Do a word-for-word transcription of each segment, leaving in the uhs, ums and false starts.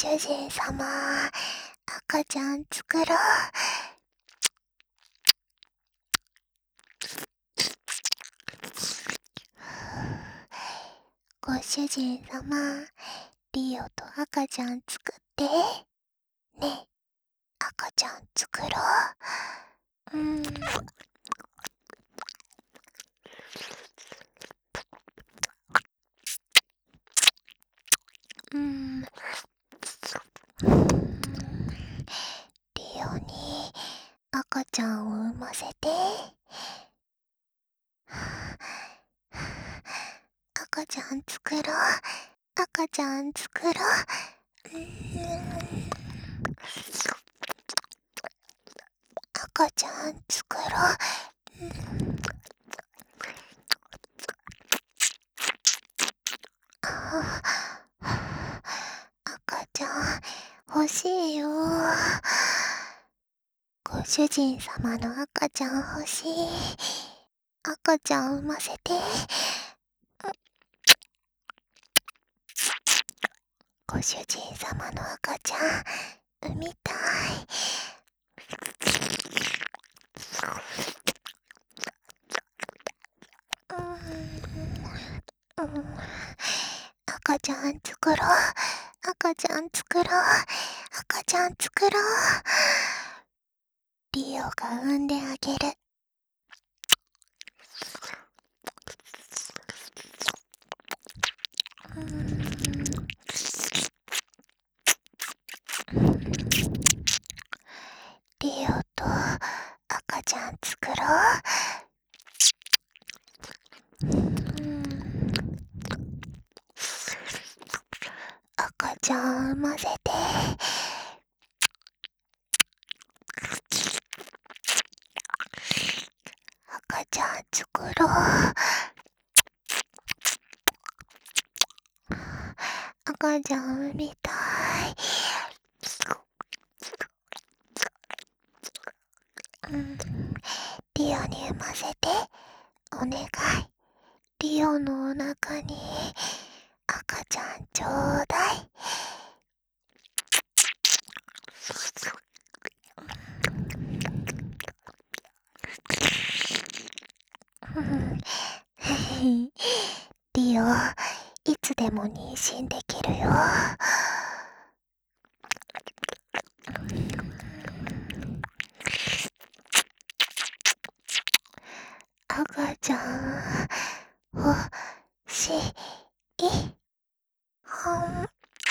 主人様、赤ちゃん作ろう。ご主人様、リオと赤ちゃん作って。ね、赤ちゃん作ろう。うーん。うーん。リオに赤ちゃんを産ませて。赤ちゃん作ろう。赤ちゃん作ろう。うーん。赤ちゃん作ろう。うん、あ赤ちゃん欲しいよ。ご主人様の赤ちゃん欲しい。赤ちゃん産ませて。ご主人様の赤ちゃん産みたい。うーん、うん、赤ちゃん作ろう。赤ちゃん作ろう。赤ちゃん作ろう。リオが産んであげる。うーん、リオと赤ちゃん作ろう。うーん、赤ちゃん産ませて。赤ちゃん作ろう。赤ちゃん産みたい。うん、リオに産ませて。お願い。リオのお腹に赤ちゃんちょうだい。リオ、いつでも妊娠できるよ。赤ちゃん欲しい。ほん。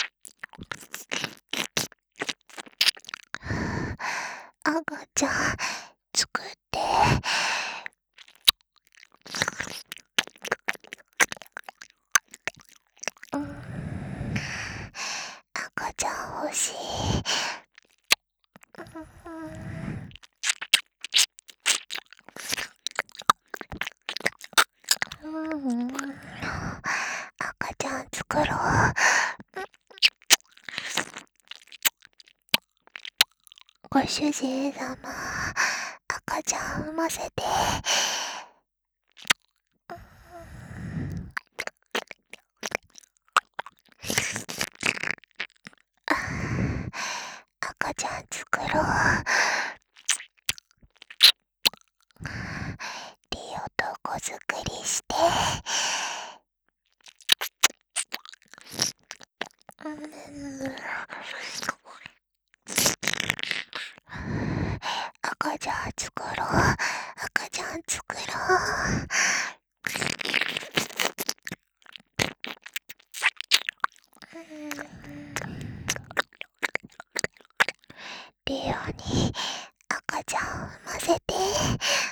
赤ちゃん作って。うん、赤ちゃん欲しい。うん、うん、赤ちゃん作ろう。ご主人様、赤ちゃん産ませて。赤ちゃん作ろう。リオと子作りして。うん、赤ちゃん作ろう。赤ちゃん作ろう。うん、リオに赤ちゃん産ませて。